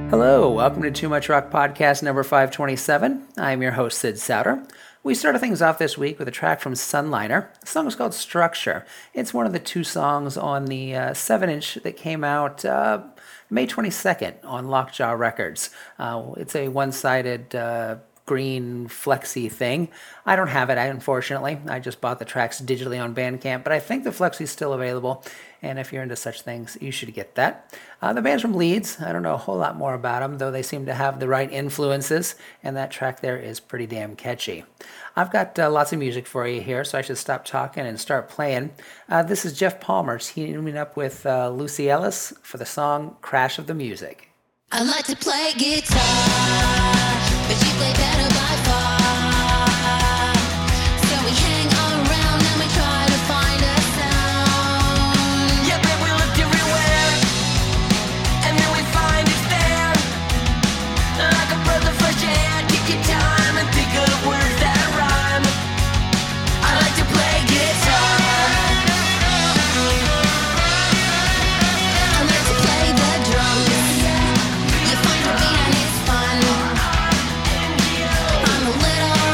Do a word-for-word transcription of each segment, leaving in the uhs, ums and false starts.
Hello, welcome to Too Much Rock Podcast number five twenty-seven. I'm your host, Sid Souter. We started things off this week with a track from Sunliner. The song is called Structure. It's one of the two songs on the uh, seven inch that came out uh, May twenty-second on Lockjaw Records. Uh, it's a one-sided uh, green flexi thing. I don't have it, unfortunately. I just bought the tracks digitally on Bandcamp, but I think the flexi is still available, and if you're into such things, you should get that. Uh, the band's from Leeds. I don't know a whole lot more about them, though they seem to have the right influences, and that track there is pretty damn catchy. I've got uh, lots of music for you here, so I should stop talking and start playing. Uh, this is Jeff Palmer teaming up with uh, Lucy Ellis for the song Crash of the Music. I like to play guitar, but you play better by far. So we hang around and we try to find a sound. Yeah, babe, we looked everywhere, and then we find it's there. Like a breath of fresh air, take your time and think of words that rhyme. I like to play guitar. I like to play the drums. You find the beat and it's fun. I'm a little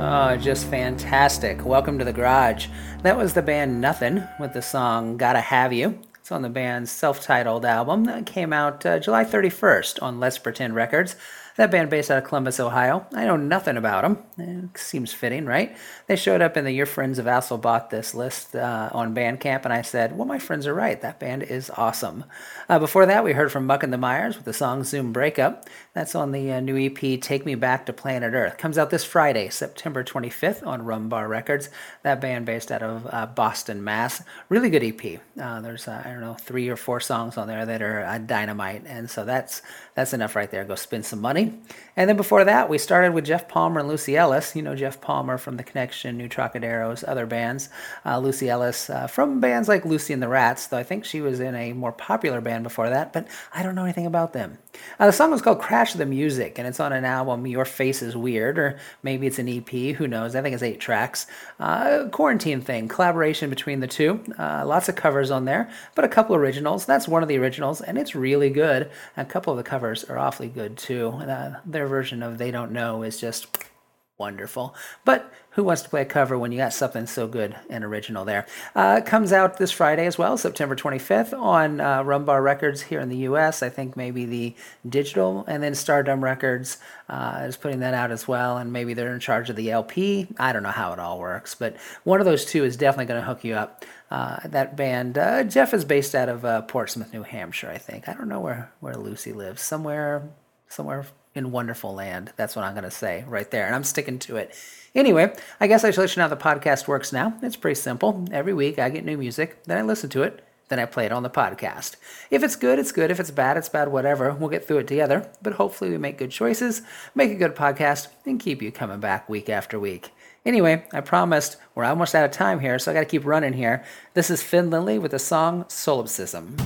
Oh, just fantastic. Welcome to the garage. That was the band Nothing with the song Gotta Have You. It's on the band's self-titled album that came out uh, July thirty-first on Let's Pretend Records. That band based out of Columbus, Ohio. I know nothing about them. It seems fitting, right? They showed up in the Your Friends Have Also Bought This list uh, on Bandcamp, and I said, well, my friends are right. That band is awesome. Uh, before that, we heard from Muck and the Myers with the song Zoom Breakup. That's on the uh, new E P Take Me Back to Planet Earth. Comes out this Friday, September twenty-fifth on Rum Bar Records. That band based out of uh, Boston, Mass. Really good E P. Uh, there's, uh, I don't know, three or four songs on there that are uh, dynamite, and so that's that's enough right there. Go spend some money. And then before that, we started with Jeff Palmer and Lucy Ellis. You know Jeff Palmer from The Connection, New Trocaderos, other bands. Uh, Lucy Ellis uh, from bands like Lucy and the Rats, though I think she was in a more popular band before that, but I don't know anything about them. Uh, the song was called Crash the Music, and it's on an album, Your Face is Weird, or maybe it's an E P, who knows. I think it's eight tracks. Uh, quarantine thing, collaboration between the two. Uh, lots of covers on there, but a couple originals. That's one of the originals, and it's really good. A couple of the covers are awfully good, too. Uh, their version of They Don't Know is just wonderful. But who wants to play a cover when you got something so good and original there? Uh, it comes out this Friday as well, September twenty-fifth, on uh, Rum Bar Records here in the U S. I think maybe the digital, and then Stardom Records uh, is putting that out as well, and maybe they're in charge of the L P. I don't know how it all works, but one of those two is definitely going to hook you up. Uh, that band, uh, Jeff is based out of uh, Portsmouth, New Hampshire, I think. I don't know where, where Lucy lives. Somewhere, somewhere in wonderful land. That's what I'm going to say right there, and I'm sticking to it. Anyway, I guess I should let you know how the podcast works now. It's pretty simple. Every week I get new music, then I listen to it, then I play it on the podcast. If it's good, it's good. If it's bad, it's bad, whatever. We'll get through it together, but hopefully we make good choices, make a good podcast, and keep you coming back week after week. Anyway, I promised we're almost out of time here, so I got to keep running here. This is Finn Lindley with the song Solipsism.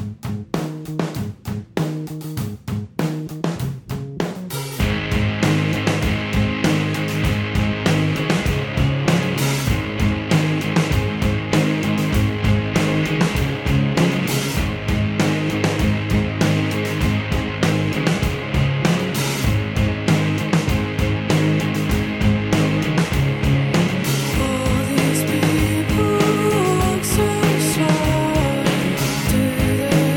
All these people look so shy. Do they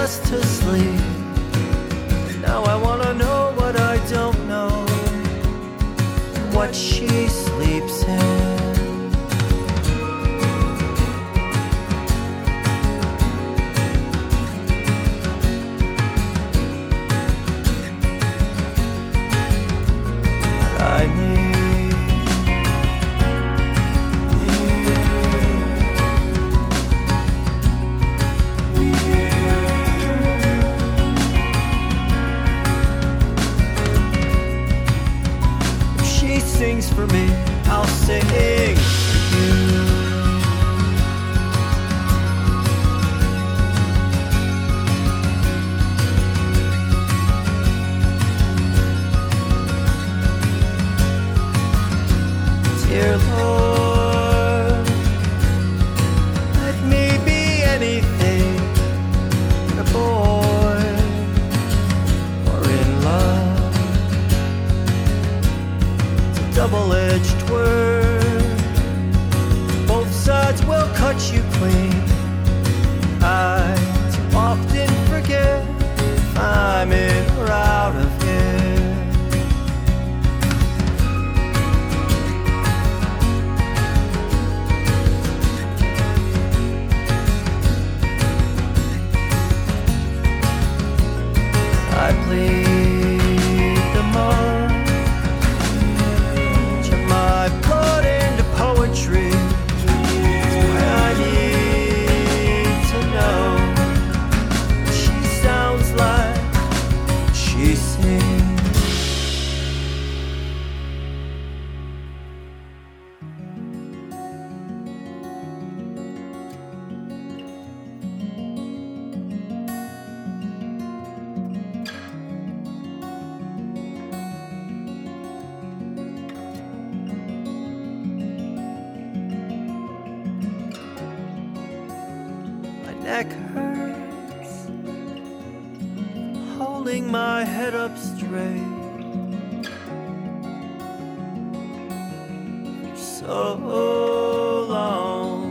fast to sleep. Now I wanna know what I don't know, what she sleeps in. I need If she sings for me, I'll sing for you. Dear Lord, let me be anything but a boy or in love. It's a double-edged word. Both sides will cut you clean. I too often forget if I'm in or out of here. I bleed the march of my blood into poetry. It's why I need to know what she sounds like, what she sings. My neck hurts, holding my head up straight for so long.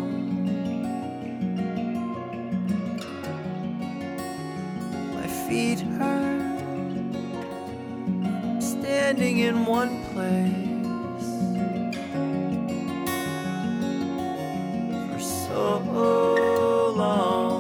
My feet hurt, standing in one place for so long.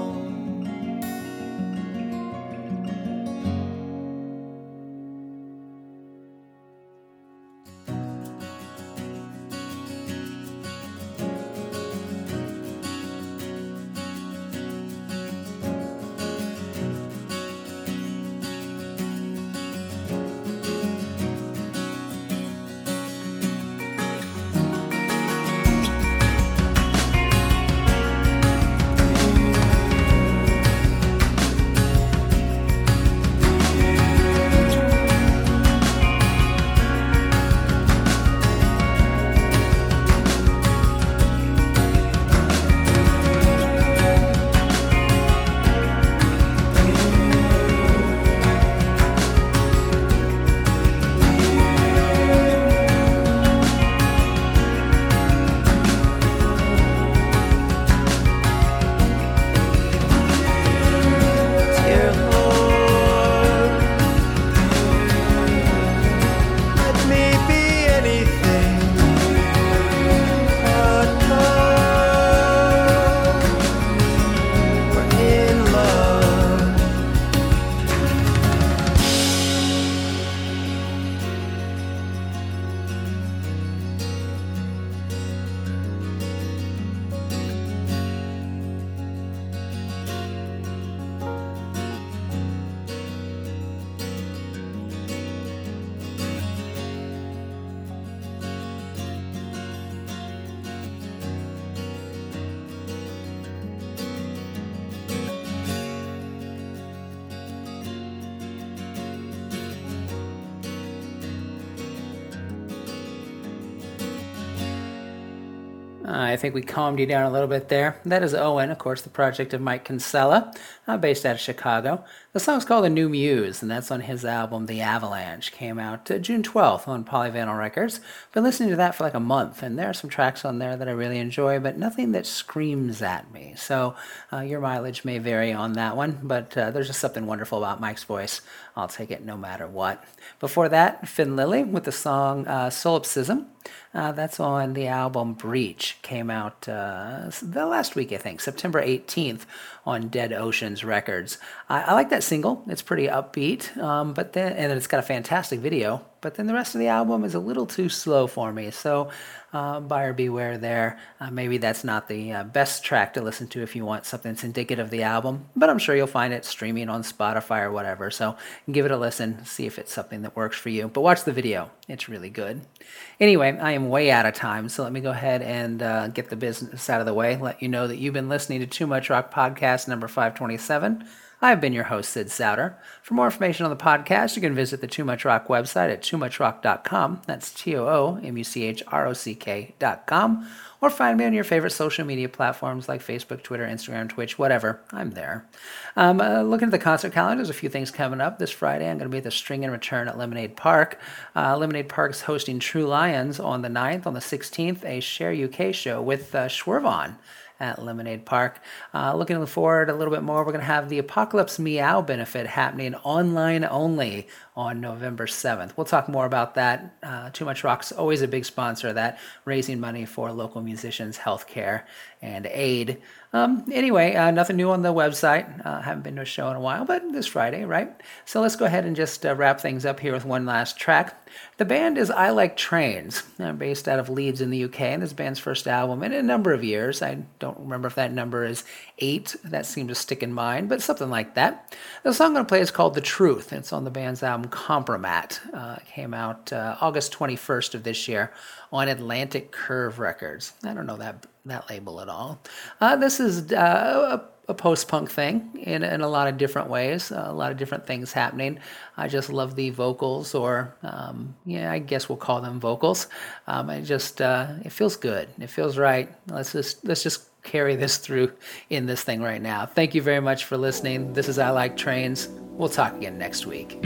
I think we calmed you down a little bit there. That is Owen, of course, the project of Mike Kinsella, uh, based out of Chicago. The song's called The New Muse, and that's on his album The Avalanche. Came out uh, June twelfth on Polyvinyl Records. Been listening to that for like a month, and there are some tracks on there that I really enjoy, but nothing that screams at me. So uh, your mileage may vary on that one, but uh, there's just something wonderful about Mike's voice. I'll take it no matter what. Before that, Finn Lily with the song uh, Solipsism. Uh, that's on the album Breach. Came out uh, the last week, I think, September eighteenth on Dead Oceans Records. I, I like that single. It's pretty upbeat, um, but then and it's got a fantastic video. But then the rest of the album is a little too slow for me. So uh, buyer beware there. Uh, maybe that's not the uh, best track to listen to if you want something that's indicative of the album. But I'm sure you'll find it streaming on Spotify or whatever. So give it a listen. See if it's something that works for you. But watch the video. It's really good. Anyway, I am way out of time. So let me go ahead and uh, get the business out of the way. Let you know that you've been listening to Too Much Rock Podcast number five twenty-seven. I've been your host, Sid Souter. For more information on the podcast, you can visit the Too Much Rock website at too much rock dot com. That's T O O M U C H R O C K dot com. Or find me on your favorite social media platforms like Facebook, Twitter, Instagram, Twitch, whatever. I'm there. Um, uh, looking at the concert calendar, there's a few things coming up. This Friday, I'm going to be at the String and Return at Lemonade Park. Uh, Lemonade Park's hosting True Lions on the ninth. On the sixteenth, a Share U K show with uh, Schwervon at Lemonade Park. Uh, looking forward a little bit more, we're going to have the Apocalypse Meow benefit happening online only on November seventh. We'll talk more about that. Uh, Too Much Rock's always a big sponsor of that, raising money for local musicians' health care and aid. Um, anyway, uh, nothing new on the website. Uh, haven't been to a show in a while, but this Friday, right? So let's go ahead and just uh, wrap things up here with one last track. The band is I Like Trains, uh, based out of Leeds in the U K, and this band's first album in a number of years. I don't remember if that number is eight. That seemed to stick in mind, but something like that. The song I'm going to play is called The Truth. It's on the band's album Compromat. Uh, it came out uh, August twenty-first of this year on Atlantic Curve Records. I don't know that that label at all. Uh, this is uh, a, a post-punk thing in, in a lot of different ways, uh, a lot of different things happening. I just love the vocals, or um, yeah, I guess we'll call them vocals. Um, I just uh, it feels good. It feels right. Let's just let's just carry this through in this thing right now. Thank you very much for listening. This is I Like Trains. We'll talk again next week.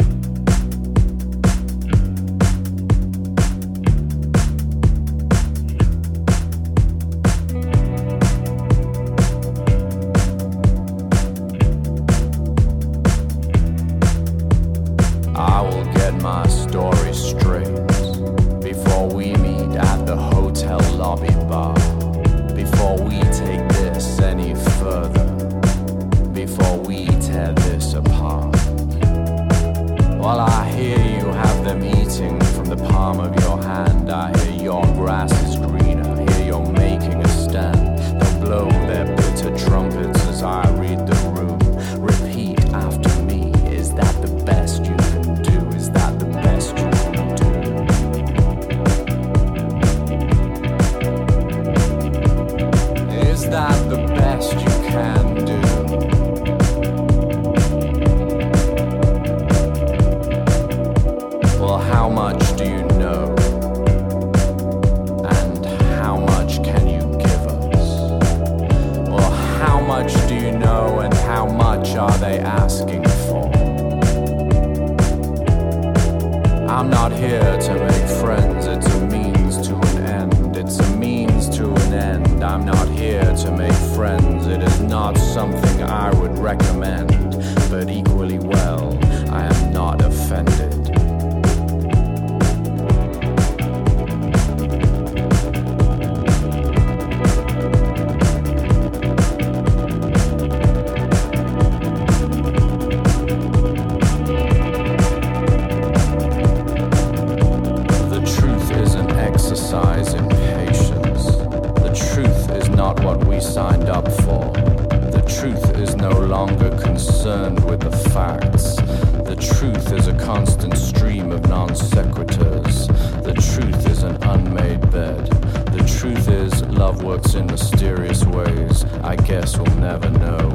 Love works in mysterious ways, I guess we'll never know.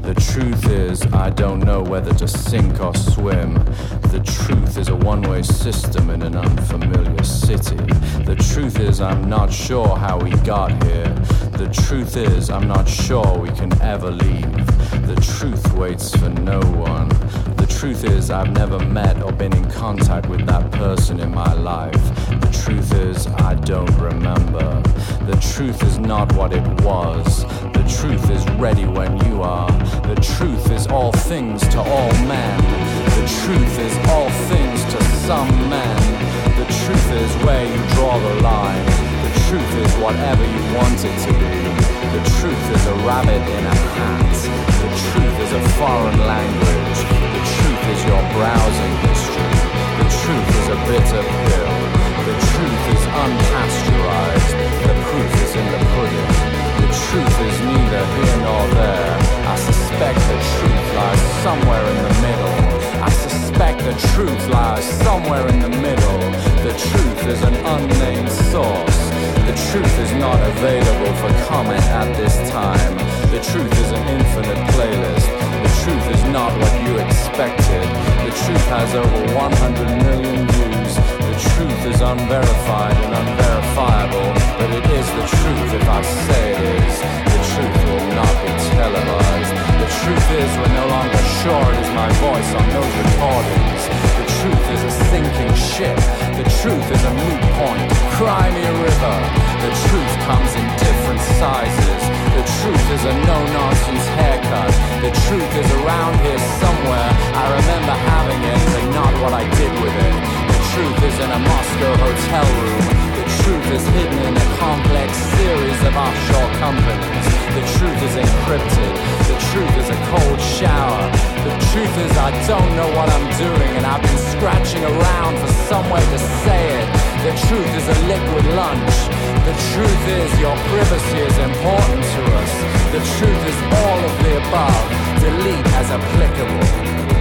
The truth is, I don't know whether to sink or swim. The truth is a one-way system in an unfamiliar city. The truth is, I'm not sure how we got here. The truth is, I'm not sure we can ever leave. The truth waits for no one. The truth is, I've never met or been in contact with that person in my life. The truth is, I don't remember. The truth is not what it was. The truth is ready when you are. The truth is all things to all men. The truth is all things to some men. The truth is where you draw the line. The truth is whatever you want it to be. The truth is a rabbit in a hat. The truth is a foreign language. The truth is your browsing history. The truth is a bitter pill. The truth is unpasteurized. The proof is in the pudding. The truth is neither here nor there. I suspect the truth lies somewhere in the middle. I suspect the truth lies somewhere in the middle. The truth is an unnamed source. The truth is not available for comment at this time. The truth is an infinite playlist. The truth is not what you expected. The truth has over one hundred million views. The truth is unverified and unverifiable, but it is the truth if I say it is. The truth will not be televised. The truth is we're no longer sure it is my voice on those recordings. The truth is a sinking ship. The truth is a moot point. Cry me a river. The truth comes in different sizes. The truth is a no-nonsense haircut. The truth is around here somewhere. I remember having it, but not what I did with it. The truth is in a Moscow hotel room. The truth is hidden in a complex series of offshore companies. The truth is encrypted. The truth is a cold shower. The truth is I don't know what I'm doing, and I've been scratching around for some way to say it. The truth is a liquid lunch. The truth is your privacy is important to us. The truth is all of the above. Delete as applicable.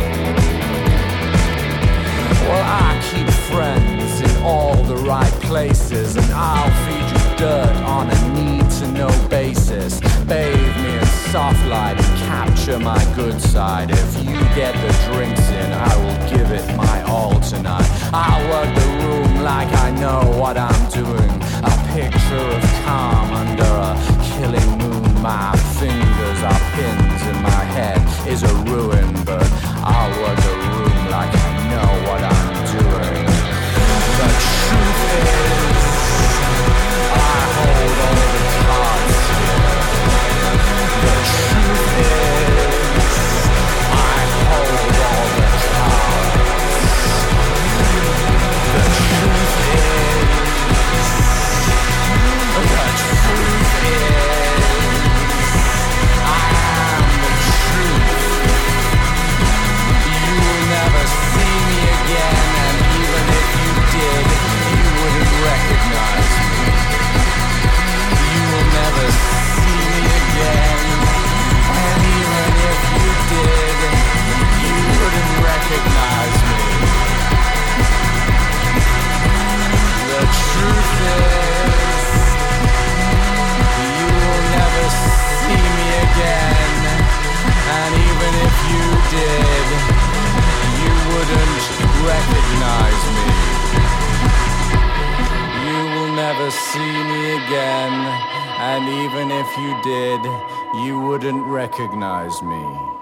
Well, I keep friends in all the right places, and I'll feed you dirt on a need-to-know basis. Bathe me in soft light and capture my good side. If you get the drinks in, I will give it my all tonight. I'll work the room like I know what I'm doing. A picture of calm under a killing moon. My fingers are pins in my head is a ruin, but I'll work the room like I know what I'm doing. The truth is, I hold all the cards here. The truth is, I hold all the cards. The truth is, the truth is, I am the truth. You will never see me again, and even if you did, you wouldn't recognize me. You will never see me again, and even if you did, you wouldn't recognize me. The truth is, you will never see me again, and even if you did, you wouldn't recognize me. You will never see me again, and even if you did, you wouldn't recognize me.